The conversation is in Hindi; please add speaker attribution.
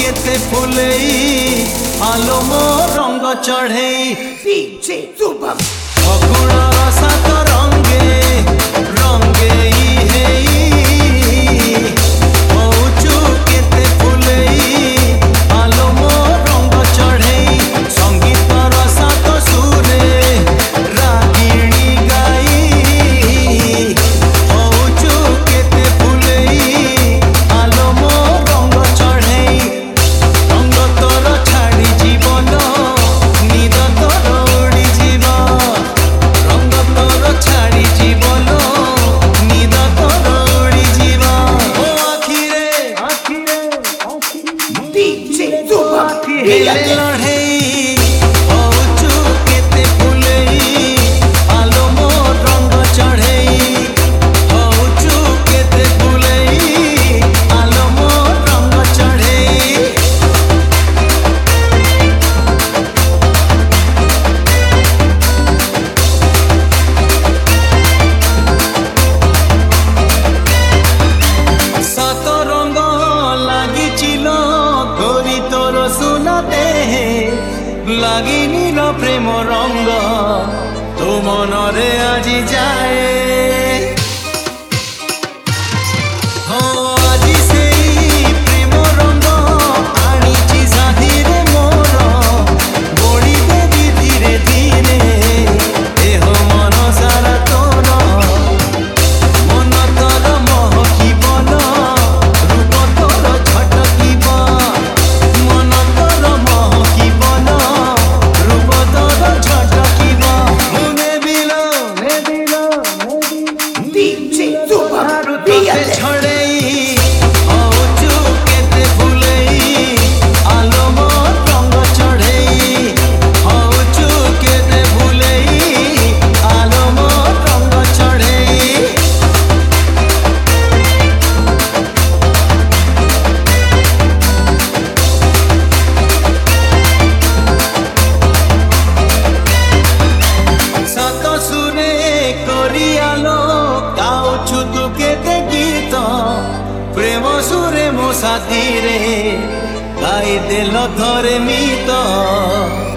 Speaker 1: केते फुलेई आलो मो रंग चढ़ेई
Speaker 2: DJ Subham
Speaker 1: फगुण रसा तो रंगे रंगे मौचू केते फुलेई आलो मो रंग चढ़ेई संगीत रसा तो सुरे रागिणी गाई मौचू केते फुलेई आलो मो रंग चढ़ेई रंग तोर छाड़ी जीवन निद तोर उड़ी जीव रंग तोर छाड़ी जीवन निद तोर उड़ी जीव ओ आखिरे
Speaker 2: DJ Subham
Speaker 1: हेले लढ़ेई मौचू केते फुलेई आलो मो रंग चढ़ेई मौचू केते फुलेई आलो मो रंग चढ़ेई सात रंग लागी चिलो गोरी तोर सुना देहे लागी नील प्रेम रंग तो मनरे आजी जाए हो आजी सेई प्रेम रंग आनीची साधीरे मोर गोड़ी देवी धीरे धीरे देह मन सारा तोर मन तोर महकिबन रूप तोर झटकिब मन तोर महकिबन रूप तोर झटकिब मुने बिलो
Speaker 2: DJ Subham
Speaker 1: तोते
Speaker 2: Biale
Speaker 1: छड़ेई मौचू केते फुलेई आलो मो रंग चढ़ेई मौचू केते फुलेई आलो मो रंग चढ़ेई सात सुरे करियालो गाउछु तू केते गीत प्रेम सुरे मो साथी रे गाई देल थरे मित